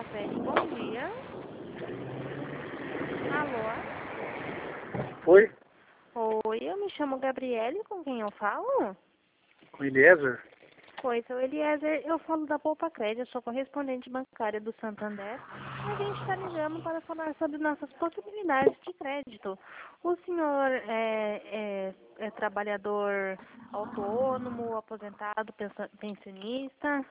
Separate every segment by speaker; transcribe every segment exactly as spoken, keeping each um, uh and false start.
Speaker 1: Café, bom dia. Alô?
Speaker 2: Oi,
Speaker 1: Oi, eu me chamo Gabriele, com quem eu falo?
Speaker 2: com Eliezer.
Speaker 1: Oi, seu Eliezer, eu falo da Poupa Crédito, sou correspondente bancária do Santander. E a gente está ligando para falar sobre nossas possibilidades de crédito. O senhor é, é, é trabalhador autônomo, aposentado, pensa- pensionista?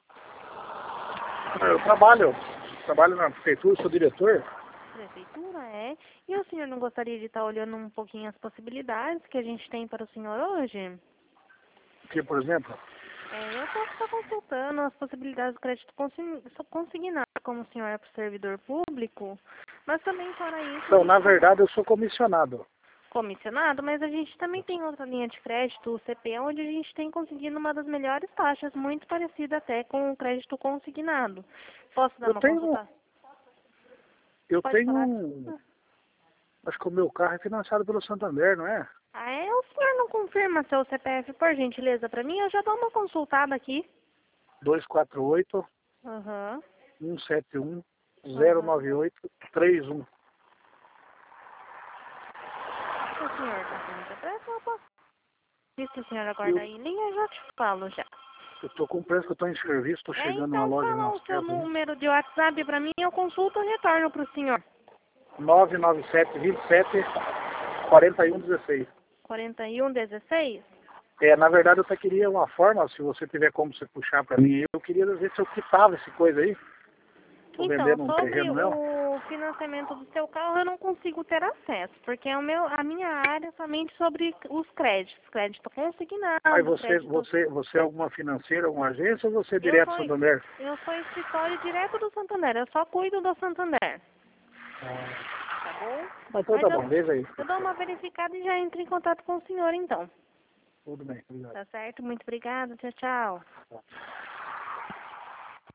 Speaker 2: Eu trabalho, trabalho na prefeitura, sou diretor.
Speaker 1: Prefeitura, é? E o senhor não gostaria de estar olhando um pouquinho as possibilidades que a gente tem para o senhor hoje?
Speaker 2: Que, por exemplo,
Speaker 1: É, eu posso estar consultando as possibilidades do crédito consi- consignado, como o senhor é servidor público, mas também fora isso, a
Speaker 2: então,
Speaker 1: gente
Speaker 2: na
Speaker 1: tá
Speaker 2: verdade, eu sou comissionado.
Speaker 1: comissionado, mas a gente também tem outra linha de crédito, o C P, onde a gente tem conseguido uma das melhores taxas, muito parecida até com o crédito consignado. Posso dar
Speaker 2: Eu
Speaker 1: uma
Speaker 2: tenho,
Speaker 1: consulta?
Speaker 2: eu
Speaker 1: Pode
Speaker 2: tenho
Speaker 1: falar.
Speaker 2: um, acho que o meu carro é financiado pelo Santander, não é?
Speaker 1: Ah, é? O senhor não confirma seu C P F, por gentileza, para mim? Eu já dou uma consultada aqui.
Speaker 2: dois quatro oito,
Speaker 1: Aham,
Speaker 2: um sete um, zero
Speaker 1: aham.
Speaker 2: nove oito, três um.
Speaker 1: O senhor está com muita pressa? Eu posso... Se o senhor
Speaker 2: E
Speaker 1: aguarda
Speaker 2: eu,
Speaker 1: aí em linha, eu já te falo já.
Speaker 2: eu tô com pressa que eu tô em serviço, tô
Speaker 1: É,
Speaker 2: chegando na
Speaker 1: então
Speaker 2: loja
Speaker 1: fala
Speaker 2: nas
Speaker 1: o seu
Speaker 2: terras, né?
Speaker 1: número de WhatsApp para mim, eu consulto e retorno para o senhor.
Speaker 2: nove nove sete, vinte e sete, quarenta e um, dezesseis.
Speaker 1: quarenta e um dezesseis?
Speaker 2: É, na verdade, eu até queria uma forma, se você tiver como você puxar para mim, eu queria ver se eu quitava esse coisa aí. Tô
Speaker 1: Então,
Speaker 2: vendendo um
Speaker 1: sobre
Speaker 2: terreno meu.
Speaker 1: o financiamento do seu carro, eu não consigo ter acesso, porque é o meu, a minha área é somente sobre os créditos, crédito
Speaker 2: Mas
Speaker 1: consignado,
Speaker 2: você,
Speaker 1: crédito...
Speaker 2: você, você é alguma financeira, alguma agência ou você é
Speaker 1: Eu
Speaker 2: direto
Speaker 1: sou,
Speaker 2: Santander?
Speaker 1: eu sou escritório direto do Santander, eu só cuido do Santander, tá bom?
Speaker 2: Mas então
Speaker 1: Mas
Speaker 2: tá
Speaker 1: eu,
Speaker 2: bom, veja aí.
Speaker 1: eu dou uma verificada e já entro em contato com o senhor, então.
Speaker 2: Tudo bem, obrigado.
Speaker 1: Tá certo? Muito obrigada. Tchau, tchau.